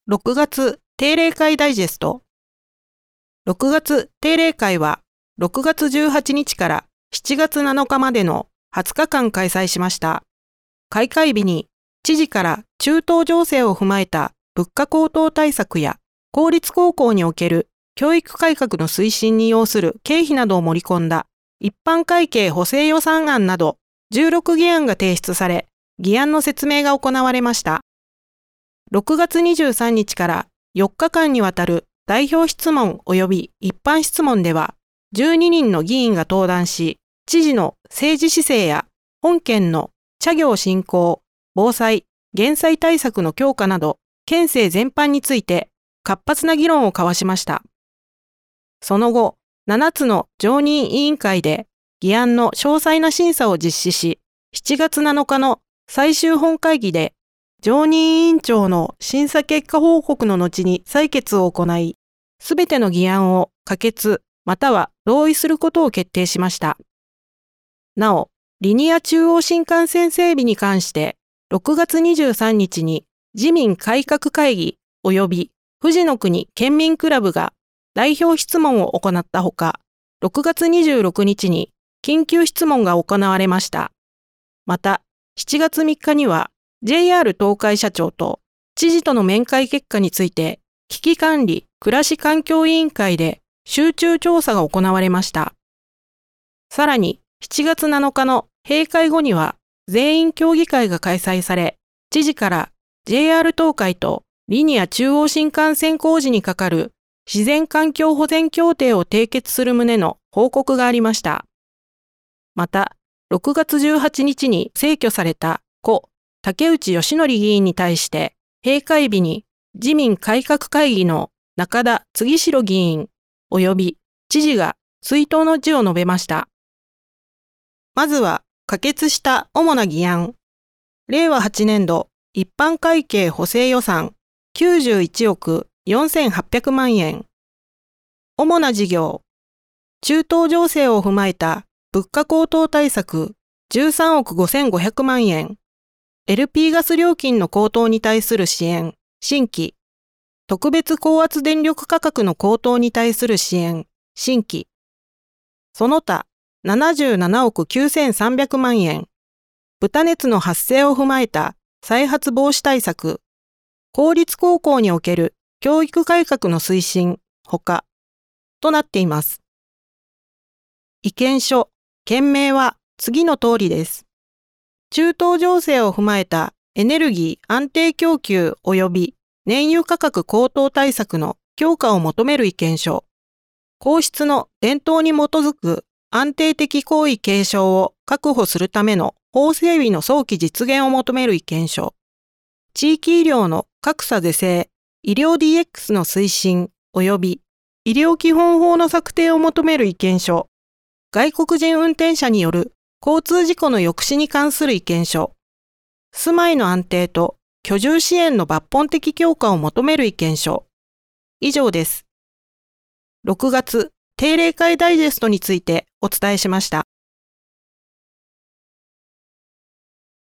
6月定例会ダイジェスト。6月定例会は6月18日から7月7日までの20日間開催しました。開会日に知事から中東情勢を踏まえた物価高騰対策や公立高校における教育改革の推進に要する経費などを盛り込んだ一般会計補正予算案など16議案が提出され、議案の説明が行われました。6月23日から4日間にわたる代表質問及び一般質問では、12人の議員が登壇し、知事の政治姿勢や本県の茶業振興、防災、減災対策の強化など、県政全般について活発な議論を交わしました。その後、7つの常任委員会で議案の詳細な審査を実施し、7月7日の最終本会議で、常任委員長の審査結果報告の後に採決を行い、すべての議案を可決または同意することを決定しました。なお、リニア中央新幹線整備に関して、6月23日に自民改革会議及び富士の国県民クラブが代表質問を行ったほか、6月26日に緊急質問が行われました。また、7月3日には、JR 東海社長と知事との面会結果について危機管理・暮らし環境委員会で集中調査が行われました。さらに7月7日の閉会後には全員協議会が開催され、知事から JR 東海とリニア中央新幹線工事にかかる自然環境保全協定を締結する旨の報告がありました。また、6月18日に逝去された故竹内義則議員に対して閉会日に自民改革会議の中田次城議員及び知事が追悼の辞を述べました。まずは可決した主な議案。令和8年度一般会計補正予算91億4800万円。主な事業。中東情勢を踏まえた物価高騰対策13億5500万円。LP ガス料金の高騰に対する支援、新規。特別高圧電力価格の高騰に対する支援、新規。その他、77億9300万円。豚熱の発生を踏まえた再発防止対策。公立高校における教育改革の推進、ほか、となっています。意見書、件名は次の通りです。中東情勢を踏まえたエネルギー安定供給及び燃油価格高騰対策の強化を求める意見書。皇室の伝統に基づく安定的皇位継承を確保するための法整備の早期実現を求める意見書。地域医療の格差是正、医療 DX の推進及び医療基本法の策定を求める意見書。外国人運転者による交通事故の抑止に関する意見書。住まいの安定と居住支援の抜本的強化を求める意見書。以上です。6月定例会ダイジェストについてお伝えしました。